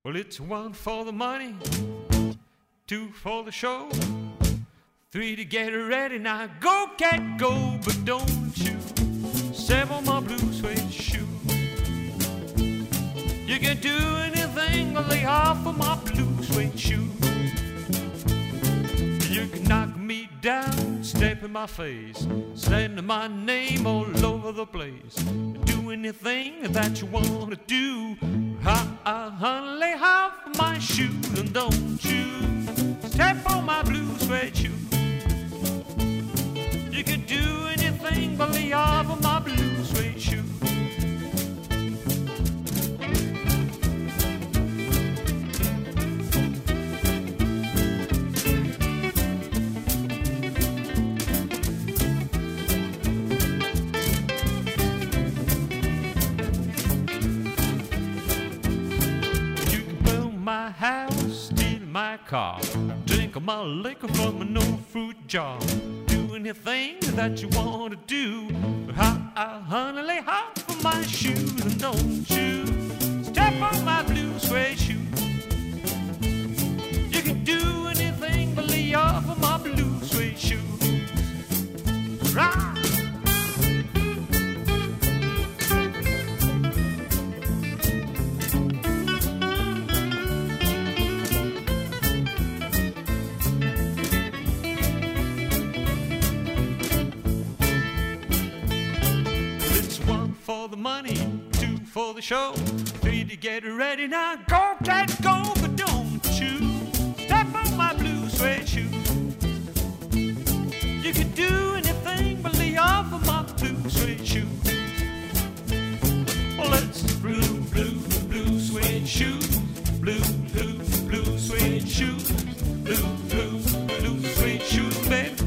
Well, it's 1 for the money, 2 for the show, 3 to get ready. Now go, cat, go, but don't you step on my blue suede shoe. You can do anything but lay off of my blue suede shoe. You can knock me down, step in my face, send my name all over the place. Do anything that you want to do. Honey, lay off my shoes and don't you step on my blue suede shoe. You can do anything but lay off of my blue suede shoe. My house, steal my car, drink all my liquor from an old fruit jar. Do anything that you want to do. Honey, lay off of my shoes and don't you step on my blue suede shoe. You can do anything but lay off of my blue suede shoe. Right. For the money, 2 for the show, 3 to get ready. Now go, cat, go, but don't you step on my blue suede shoe. You can do anything but lay off of my blue suede shoe. Well, it's blue, blue, blue suede shoes, blue, blue, blue suede shoes, blue, blue, blue suede shoes, baby.